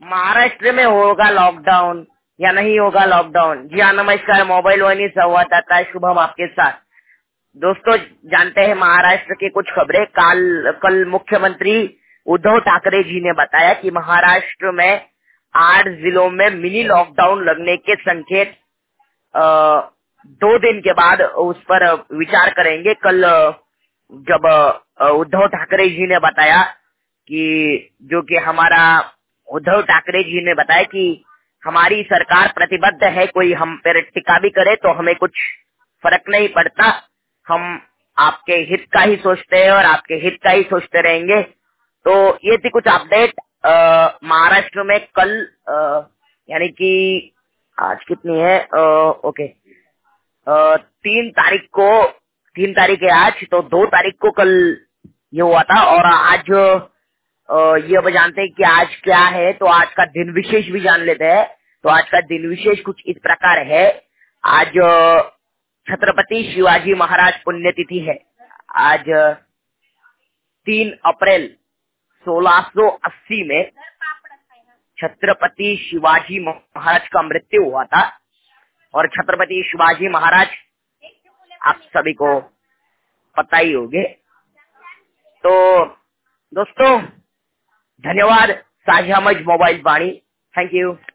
महाराष्ट्र में होगा लॉकडाउन या नहीं होगा लॉकडाउन? जी हाँ, नमस्कार। मोबाइल वाणी संवाददाता शुभम आपके साथ। दोस्तों, जानते हैं महाराष्ट्र की कुछ खबरें। कल मुख्यमंत्री उद्धव ठाकरे जी ने बताया कि महाराष्ट्र में 8 जिलों में मिनी लॉकडाउन लगने के संकेत 2 दिन के बाद उस पर विचार करेंगे। कल जब उद्धव ठाकरे जी ने बताया उद्धव ठाकरे जी ने बताया कि हमारी सरकार प्रतिबद्ध है, कोई हम पर टिक्का भी करे तो हमें कुछ फर्क नहीं पड़ता, हम आपके हित का ही सोचते हैं और आपके हित का ही सोचते रहेंगे। तो ये थी कुछ अपडेट महाराष्ट्र में कल, यानी कि आज कितनी है, ओके, 3 तारीख है आज, तो 2 तारीख को कल ये हुआ था। और आज ये अब जानते हैं कि आज क्या है, तो आज का दिन विशेष भी जान लेते हैं। तो आज का दिन विशेष कुछ इस प्रकार है। आज छत्रपति शिवाजी महाराज पुण्यतिथि है। आज 3 अप्रैल 1680 में छत्रपति शिवाजी महाराज का मृत्यु हुआ था। और छत्रपति शिवाजी महाराज आप सभी को पता ही होंगे। तो दोस्तों, धन्यवाद। साझा मज मोबाइल वाणी। Thank you.